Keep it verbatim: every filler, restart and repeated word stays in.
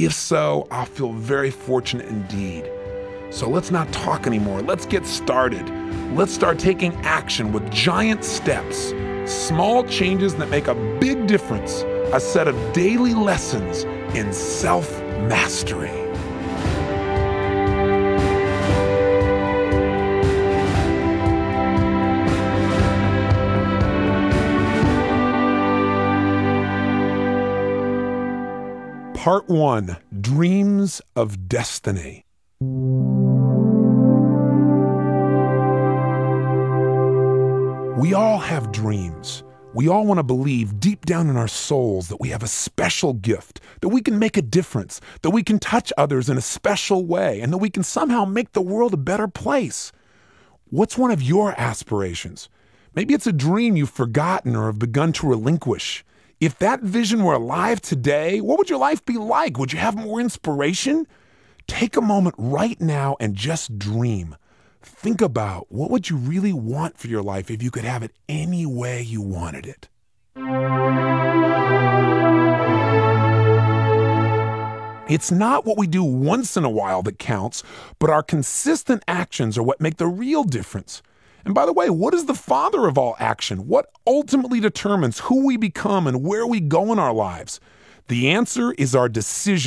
If so, I'll feel very fortunate indeed. So let's not talk anymore. Let's get started. Let's start taking action with giant steps, small changes that make a big difference, a set of daily lessons in self-mastery. Part one, Dreams of Destiny. We all have dreams. We all want to believe deep down in our souls that we have a special gift, that we can make a difference, that we can touch others in a special way, and that we can somehow make the world a better place. What's one of your aspirations? Maybe it's a dream you've forgotten or have begun to relinquish. If that vision were alive today, what would your life be like? Would you have more inspiration? Take a moment right now and just dream. Think about what would you really want for your life if you could have it any way you wanted it. It's not what we do once in a while that counts, but our consistent actions are what make the real difference. And by the way, what is the father of all action? What ultimately determines who we become and where we go in our lives? The answer is our decision.